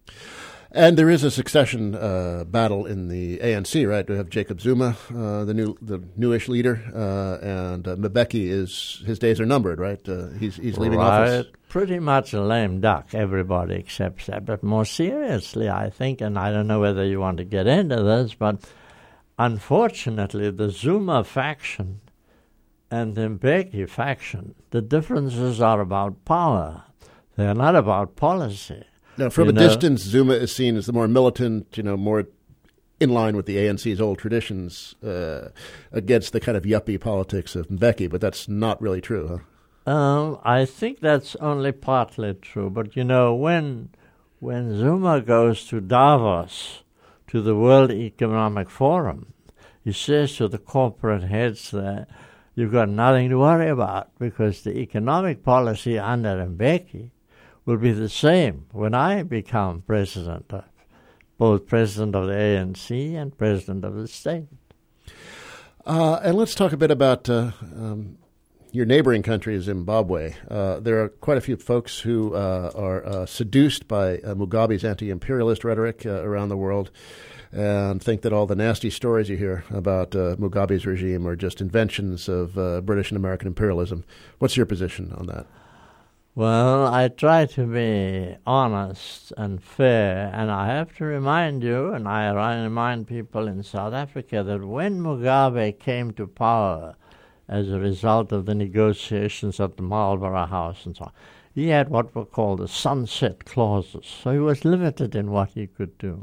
And there is a succession uh, battle in the A N C, right? We have Jacob Zuma, uh, the new, the newish leader, uh, and uh, Mbeki is his days are numbered, right? Uh, he's he's leaving right. office. Pretty much a lame duck. Everybody accepts that. But more seriously, I think, and I don't know whether you want to get into this, but unfortunately, the Zuma faction and the Mbeki faction, the differences are about power. They are not about policy. Now, from you a know, distance, Zuma is seen as the more militant, you know, more in line with the A N C's old traditions uh, against the kind of yuppie politics of Mbeki, but that's not really true, huh? Um, I think that's only partly true. But, you know, when when Zuma goes to Davos, to the World Economic Forum, he says to the corporate heads there, you've got nothing to worry about because the economic policy under Mbeki will be the same when I become president, of, both president of the A N C and president of the state. Uh, and let's talk a bit about uh, um, your neighboring country, Zimbabwe. Uh, there are quite a few folks who uh, are uh, seduced by uh, Mugabe's anti-imperialist rhetoric uh, around the world and think that all the nasty stories you hear about uh, Mugabe's regime are just inventions of uh, British and American imperialism. What's your position on that? Well, I try to be honest and fair, and I have to remind you, and I remind people in South Africa, that when Mugabe came to power as a result of the negotiations at the Marlborough House and so on, he had what were called the sunset clauses, so he was limited in what he could do.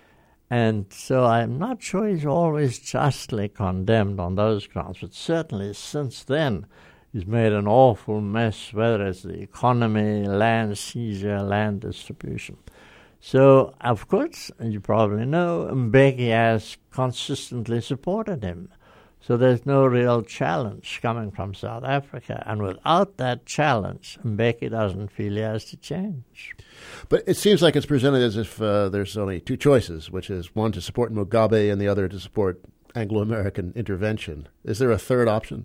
And so I'm not sure he's always justly condemned on those grounds, but certainly since then, he's made an awful mess, whether it's the economy, land seizure, land distribution. So, of course, you probably know, Mbeki has consistently supported him. So there's no real challenge coming from South Africa. And without that challenge, Mbeki doesn't feel he has to change. But it seems like it's presented as if uh, there's only two choices, which is one to support Mugabe and the other to support Anglo-American intervention. Is there a third option?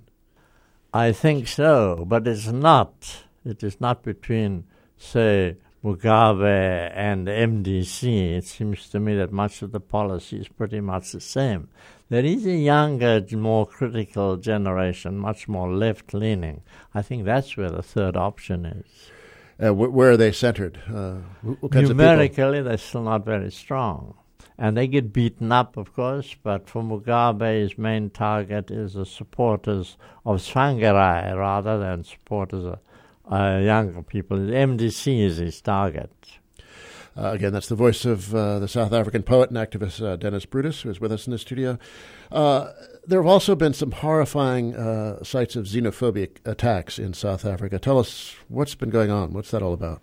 I think so, but it's not. It is not between, say, Mugabe and M D C. It seems to me that much of the policy is pretty much the same. There is a younger, more critical generation, much more left-leaning. I think that's where the third option is. Uh, wh- where are they centered? Uh, what kinds Numerically, of they're still not very strong. And they get beaten up, of course, but for Mugabe, his main target is the supporters of Tsvangirai rather than supporters of uh, younger people. The M D C is his target. Uh, again, that's the voice of uh, the South African poet and activist uh, Dennis Brutus, who is with us in the studio. Uh, there have also been some horrifying uh, sites of xenophobic attacks in South Africa. Tell us what's been going on. What's that all about?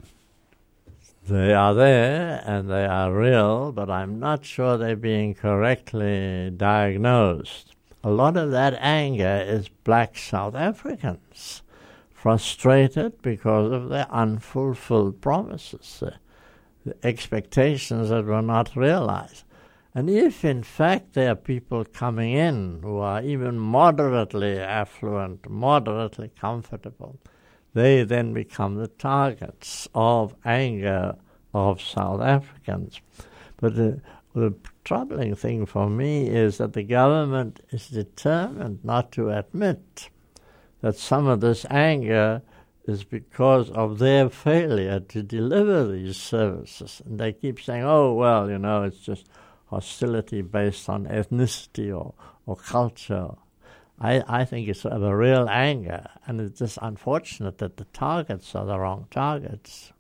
They are there, and they are real, but I'm not sure they're being correctly diagnosed. A lot of that anger is black South Africans, frustrated because of their unfulfilled promises, uh, the expectations that were not realized. And if, in fact, there are people coming in who are even moderately affluent, moderately comfortable, they then become the targets of anger of South Africans. But the, the troubling thing for me is that the government is determined not to admit that some of this anger is because of their failure to deliver these services. And they keep saying, oh, well, you know, it's just hostility based on ethnicity or, or culture. I, I think it's of a real anger, and it's just unfortunate that the targets are the wrong targets.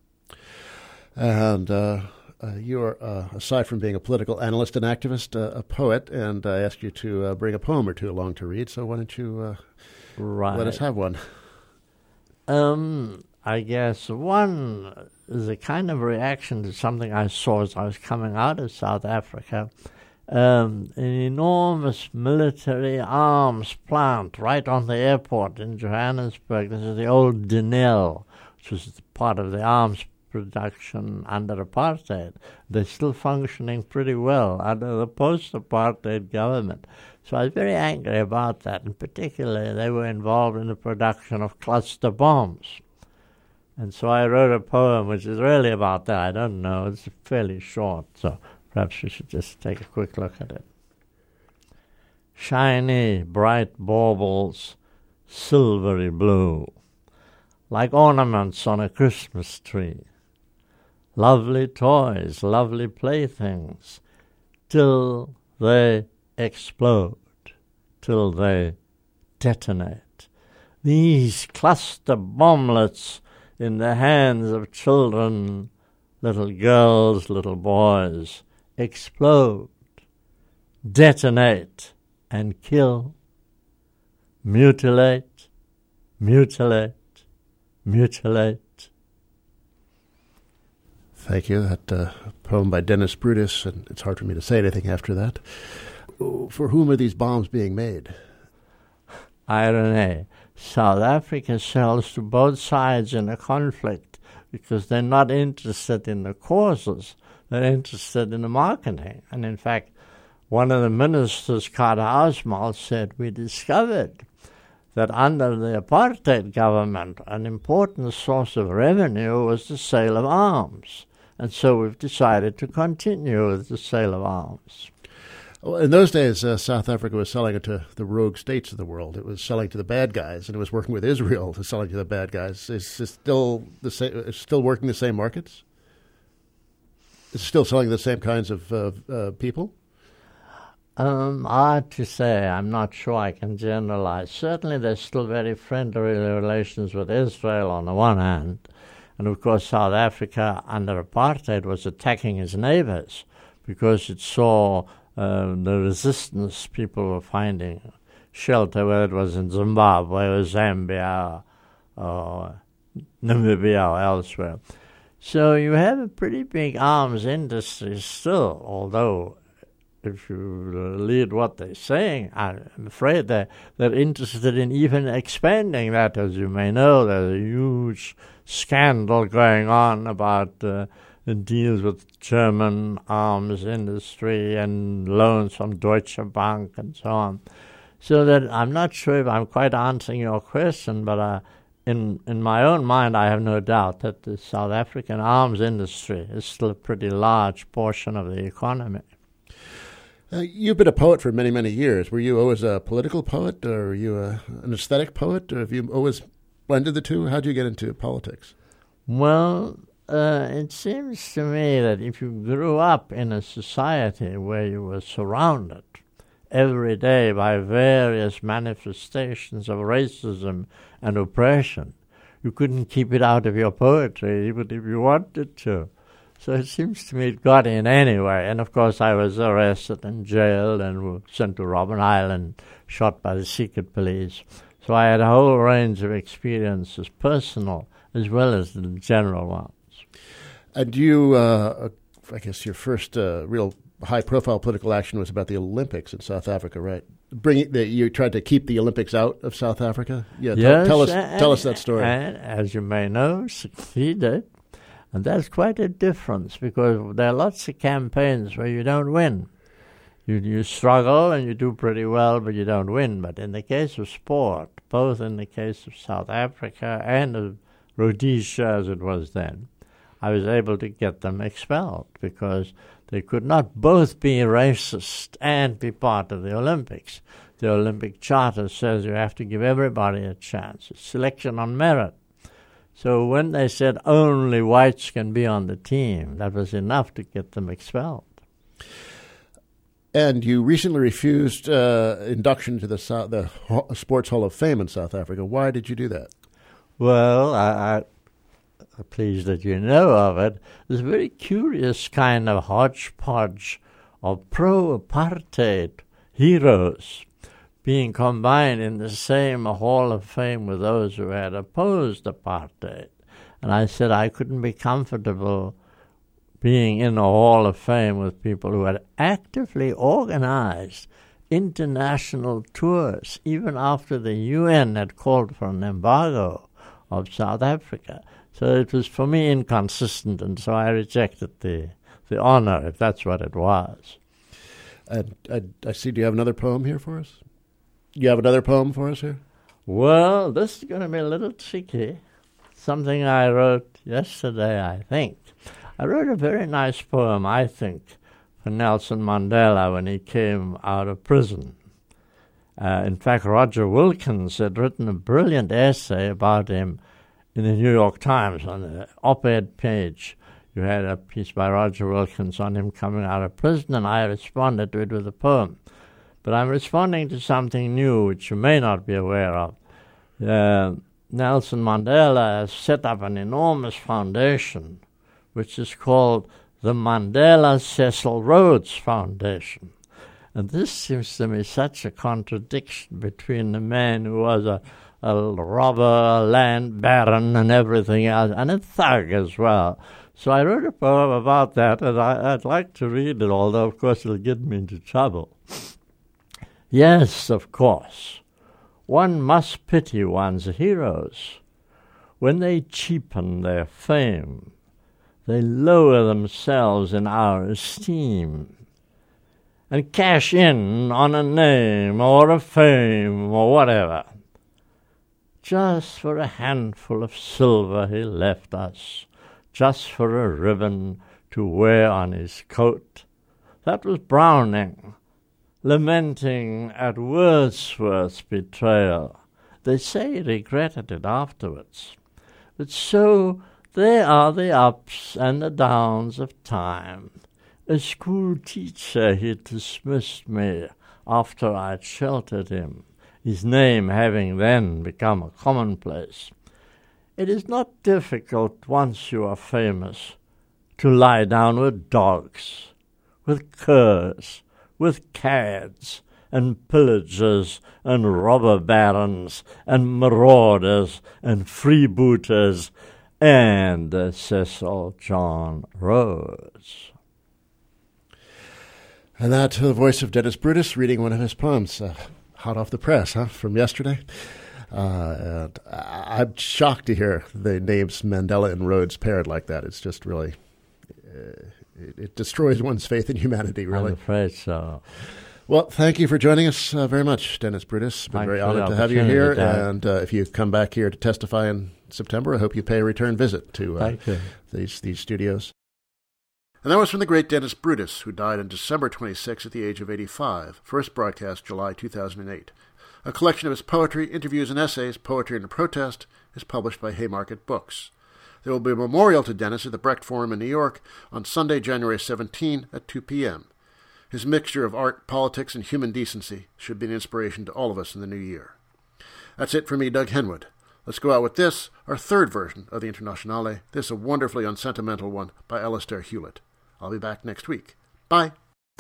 And uh, uh, you're, uh, aside from being a political analyst and activist, uh, a poet, and I asked you to uh, bring a poem or two along to read, so why don't you uh, right. let us have one? Um, I guess one is a kind of reaction to something I saw as I was coming out of South Africa. Um, an enormous military arms plant right on the airport in Johannesburg. This is the old Denel, which was part of the arms production under apartheid. They're still functioning pretty well under the post-apartheid government. So I was very angry about that. In particular, they were involved in the production of cluster bombs. And so I wrote a poem which is really about that. I don't know, it's fairly short, so perhaps we should just take a quick look at it. Shiny, bright baubles, silvery blue, like ornaments on a Christmas tree. Lovely toys, lovely playthings, till they explode, till they detonate. These cluster bomblets in the hands of children, little girls, little boys, explode, detonate, and kill, mutilate, mutilate, mutilate. Thank you. That uh, poem by Dennis Brutus, and it's hard for me to say anything after that. For whom are these bombs being made? Irony. South Africa sells to both sides in a conflict because they're not interested in the causes. They're interested in the marketing. And in fact, one of the ministers, Carter Ausmal, said, we discovered that under the apartheid government, an important source of revenue was the sale of arms. And so we've decided to continue with the sale of arms. Well, in those days, uh, South Africa was selling it to the rogue states of the world. It was selling to the bad guys, and it was working with Israel to selling to the bad guys. Is it still the same? Is it still working the same markets? Is it still selling the same kinds of uh, uh, people? Um, hard to say. I'm not sure I can generalize. Certainly, there's still very friendly relations with Israel on the one hand, and of course, South Africa under apartheid was attacking its neighbors because it saw uh, the resistance people were finding shelter, whether it was in Zimbabwe or Zambia or, or Namibia or elsewhere. So you have a pretty big arms industry still, although if you read what they're saying, I'm afraid they're, they're interested in even expanding that. As you may know, there's a huge scandal going on about uh, the deals with German arms industry and loans from Deutsche Bank and so on. So that I'm not sure if I'm quite answering your question, but uh, in in my own mind, I have no doubt that the South African arms industry is still a pretty large portion of the economy. Uh, you've been a poet for many, many years. Were you always a political poet, or were you a, an aesthetic poet, or have you always blended the two? How did you get into politics? Well, uh, it seems to me that if you grew up in a society where you were surrounded every day by various manifestations of racism and oppression, you couldn't keep it out of your poetry, even if you wanted to. So it seems to me it got in anyway. And, of course, I was arrested and jailed and sent to Robben Island, shot by the secret police. So I had a whole range of experiences, personal as well as the general ones. And you, uh, I guess your first uh, real high-profile political action was about the Olympics in South Africa, right? Bring the, you tried to keep the Olympics out of South Africa? Yeah, yes, tell, tell us and, tell us that story. And as you may know, succeeded. And that's quite a difference because there are lots of campaigns where you don't win. You you struggle and you do pretty well, but you don't win. But in the case of sport, both in the case of South Africa and of Rhodesia as it was then, I was able to get them expelled because they could not both be racist and be part of the Olympics. The Olympic Charter says you have to give everybody a chance. It's selection on merit. So when they said only whites can be on the team, that was enough to get them expelled. And you recently refused uh, induction to the South, the Sports Hall of Fame in South Africa. Why did you do that? Well, I, I'm pleased that you know of it. There's a very curious kind of hodgepodge of pro-apartheid heroes being combined in the same Hall of Fame with those who had opposed apartheid. And I said I couldn't be comfortable being in a Hall of Fame with people who had actively organized international tours, even after the U N had called for an embargo of South Africa. So it was for me inconsistent, and so I rejected the, the honor, if that's what it was. And I, I see, do you have another poem here for us? You have another poem for us here? Well, this is going to be a little tricky. Something I wrote yesterday, I think. I wrote a very nice poem, I think, for Nelson Mandela when he came out of prison. Uh, in fact, Roger Wilkins had written a brilliant essay about him in the New York Times on the op-ed page. You had a piece by Roger Wilkins on him coming out of prison, and I responded to it with a poem. But I'm responding to something new which you may not be aware of. Uh, Nelson Mandela has set up an enormous foundation which is called the Mandela Cecil Rhodes Foundation. And this seems to me such a contradiction between the man who was a, a robber, a land baron and everything else, and a thug as well. So I wrote a poem about that, and I, I'd like to read it, although of course it'll get me into trouble. Yes, of course, one must pity one's heroes. When they cheapen their fame, they lower themselves in our esteem and cash in on a name or a fame or whatever. Just for a handful of silver he left us, just for a ribbon to wear on his coat. That was Browning. lamenting at Wordsworth's betrayal. They say he regretted it afterwards. But so there are the ups and the downs of time. A school teacher, he dismissed me after I'd sheltered him, his name having then become a commonplace. It is not difficult, once you are famous, to lie down with dogs, with curs, with cads, and pillagers, and robber barons, and marauders, and freebooters, and the Cecil John Rhodes. And that to the voice of Dennis Brutus reading one of his poems, uh, hot off the press, huh, from yesterday. Uh, and I'm shocked to hear the names Mandela and Rhodes paired like that. It's just really, uh, it, it destroys one's faith in humanity, really. I'm afraid so. Well, thank you for joining us uh, very much, Dennis Brutus. Been Thanks very for honored the to have you here. opportunity, Dan. And uh, if you come back here to testify in September, I hope you pay a return visit to uh, Thank you. these these studios. And that was from the great Dennis Brutus, who died on December twenty-sixth at the age of eighty-five, first broadcast July two thousand eight. A collection of his poetry, interviews, and essays, Poetry and Protest, is published by Haymarket Books. There will be a memorial to Dennis at the Brecht Forum in New York on Sunday, January seventeenth at two p.m. His mixture of art, politics, and human decency should be an inspiration to all of us in the new year. That's it for me, Doug Henwood. Let's go out with this, our third version of the Internationale, this a wonderfully unsentimental one by Alistair Hewlett. I'll be back next week. Bye.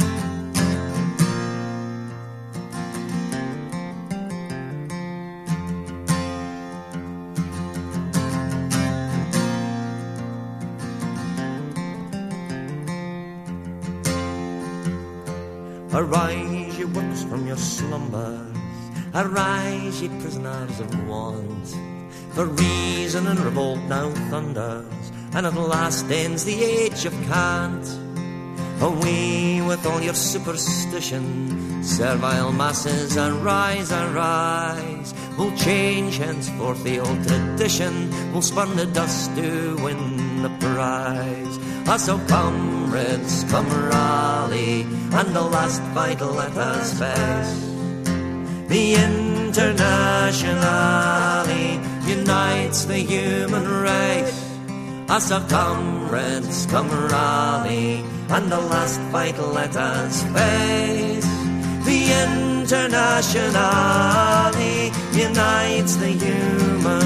Arise, ye works from your slumbers. Arise, ye prisoners of want. For reason and revolt now thunders, and at last ends the age of cant. Away with all your superstition, servile masses, arise, arise. We'll change henceforth the old tradition, we'll spurn the dust to win the prize. Ah, so comrades, come rally, and the last fight let us face. The Internationale unites the human race. Ah, so comrades, come rally, and the last fight let us face. The Internationale unites the human